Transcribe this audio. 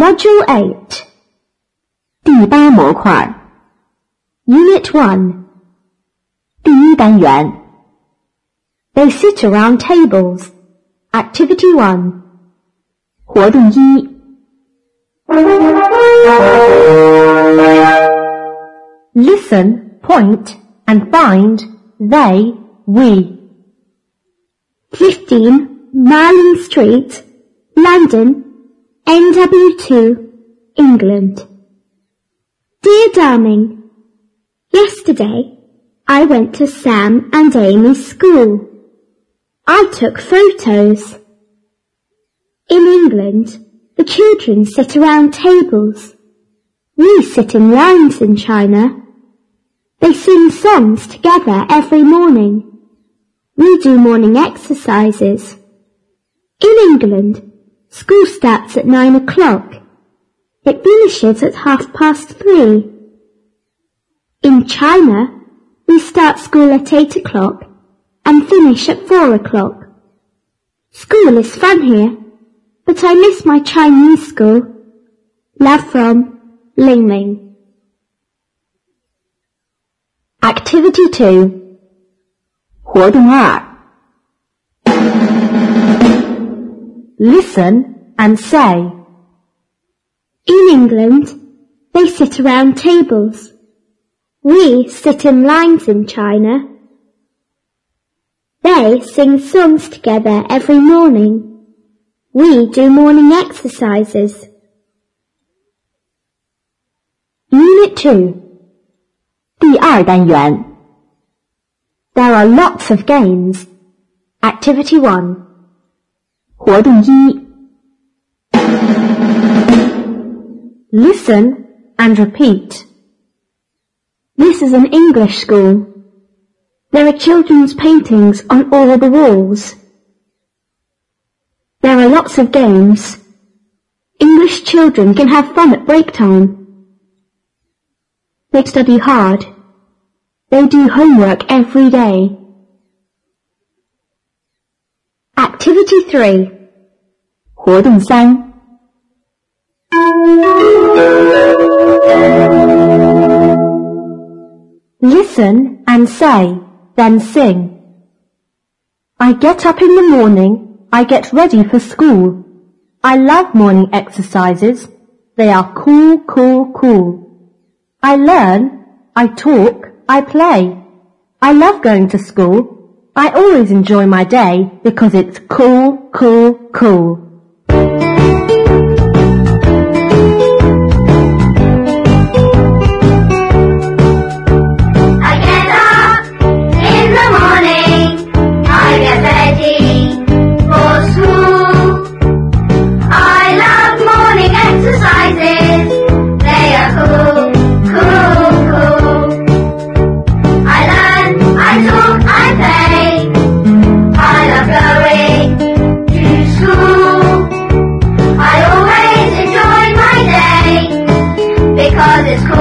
Module 8 第8模块 Unit 1 第1单元 They sit around tables. Activity 1 活动1 Listen, point and find they, we. 15 Marlin Street, London, NW2, England. Dear Darling, yesterday I went to Sam and Amy's school. I took photos. In England, the children sit around tables. We sit in lines in China. They sing songs together every morning. We do morning exercises. In England, school starts at 9 o'clock. It finishes at 3:30. In China, we start school at 8 o'clock and finish at 4 o'clock. School is fun here, but I miss my Chinese school. Love from Ling Ling. Activity 2 活动2 Listen and say. In England, they sit around tables. We sit in lines in China. They sing songs together every morning. We do morning exercises. Unit 2 第2单元 There are lots of games. Activity 1 活动1 Listen and repeat. This is an English school. There are children's paintings on all the walls. There are lots of games. English children can have fun at break time. They study hard. They do homework every day. Activity 3 活动3 Listen and say, then sing. I get up in the morning, I get ready for school. I love morning exercises. They are cool, cool, cool. I learn, I talk, I play. I love going to school. I always enjoy my day because it's cool, cool, cool. Because it's cool.